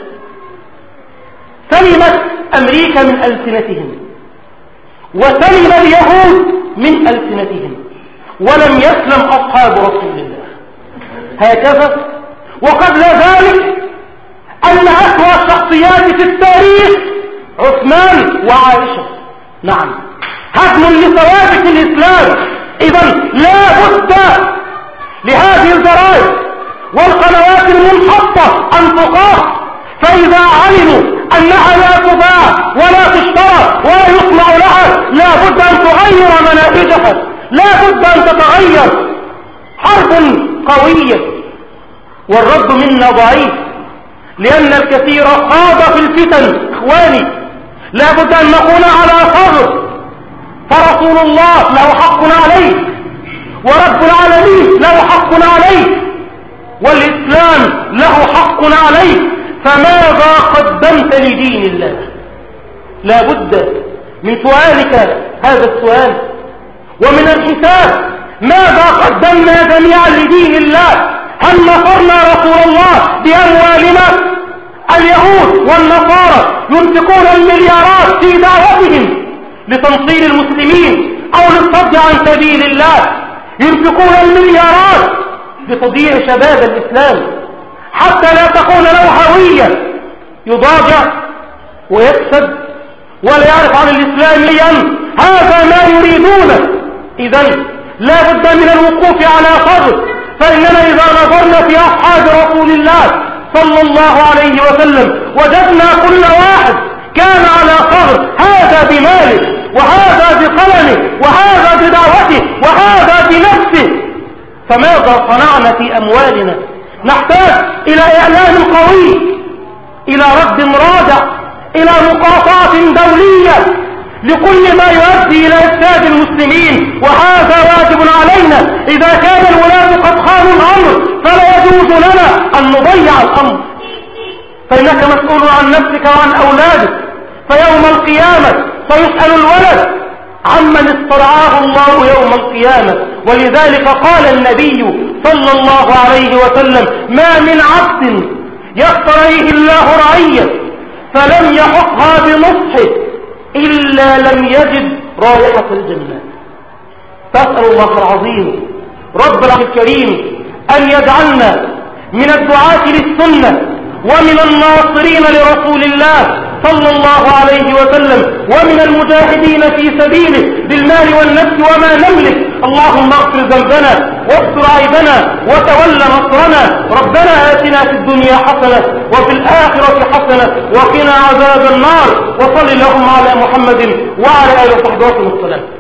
سلمت أمريكا من ألسنتهم وسلم اليهود من ألسنتهم، ولم يسلم أصحاب رسول الله. هكذا. وقبل ذلك أن أسوأ الشخصيات في التاريخ عثمان وعائشة. نعم، هدم لثوابت الإسلام. إذن لا بد لهذه الجرائد والقنوات المنحطة أن تقاط، فإذا علموا أنها لا تباع ولا تشترى ولا يصنع لها لا بد أن تغير مناهجها، لا بد أن تتغير. حرب قوية والرد منا ضعيف، لأن الكثير خاض في الفتن. إخواني، لا بد أن نكون على صبر، فرسول الله له حق عليه، ورب العالمين له حق عليه، والإسلام له حق عليه. فماذا قدمت لدين الله؟ لا بد من سؤالك هذا السؤال ومن الحساب. ماذا قدمنا جميعا لدين الله؟ هل نصرنا رسول الله بأموالنا؟ اليهود والنصارى ينفقون المليارات في دعوتهم لتنصير المسلمين أو للصد عن سبيل الله، ينفقون المليارات لتضييع شباب الإسلام حتى لا تكون له هوية، يضاجع ويكسب ولا يعرف عن الإسلام ليا. هذا ما يريدونه. إذن لا بد من الوقوف على صبر، فإننا إذا نظرنا في أصحاب رسول الله صلى الله عليه وسلم وجدنا كل واحد كان على صبر، هذا بماله وهذا بقلمه وهذا بدعوته وهذا بنفسه. فماذا صنعنا في أموالنا؟ نحتاج إلى إعلام قوي، إلى رد رادع، إلى مقاطعة دولية لكل ما يؤدي إلى إفساد المسلمين، وهذا واجب علينا. إذا كان الولاة قد خانوا الأمر فلا يجوز لنا أن نضيع الأمر، فإنك مسؤول عن نفسك وعن أولادك. فيوم القيامة سيسأل الولد عمن استرعاه الله يوم القيامة. ولذلك قال النبي صلى الله عليه وسلم: ما من عبد يقتريه الله رعية فلم يحقها بنصحه إلا لم يجد رائحة الجنة. تسأل الله العظيم رب العرش الكريم أن يجعلنا من الدعاة للسنة ومن الناصرين لرسول الله صلى الله عليه وسلم ومن المجاهدين في سبيله بالمال والنفس وما نملك. اللهم اغفر ذنبنا واستر عيبنا وتول نصرنا. ربنا آتنا في الدنيا حسنة وفي الآخرة حسنة وقنا عذاب النار. وصل اللهم على محمد وعلى آله وصحبه وسلم.